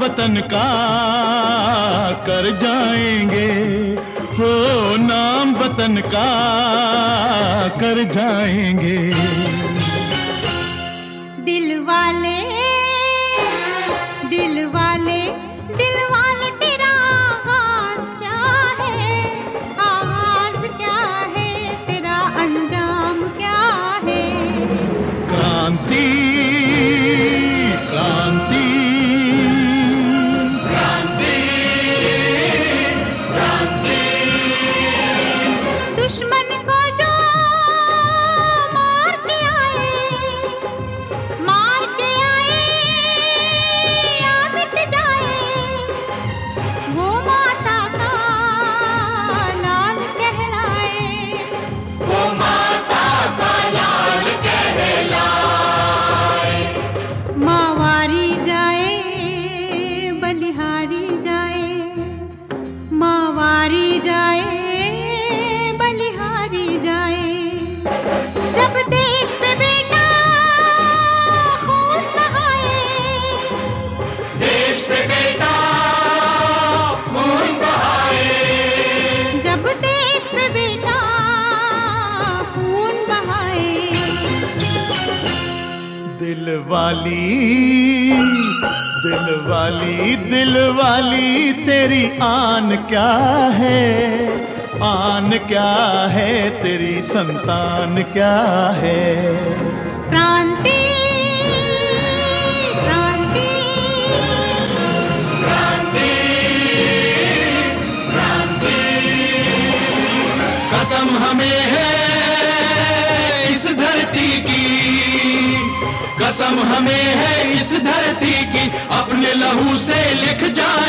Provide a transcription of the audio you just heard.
वतन का कर जाएंगे, हो नाम वतन का कर जाएंगे। दिल वाले दिल वाले दिल वाले तेरा आगाज क्या है, आगाज क्या है, तेरा अंजाम क्या है। क्रांति क्रांति क्रांति क्रांति। दुश्मन को जो मार के आए या मिट जाए, वो माता का लाल कहलाए, वो माता का लाल कहलाए। मावारी जाए बलिहारी जाए, मावारी जाए बलिहारी जाए। जब देश पे बेटा खून बहाए, देश पे बेटा खून बहाए, जब देश पे बेटा खून बहाए। दिल वाली दिल वाली तेरी आन क्या है, आन क्या है, तेरी संतान क्या है। क्रांति क्रांति क्रांति क्रांति। कसम हमें है इस धरती की, कसम हमें है इस धरती की, अपने लहू से लिख जाए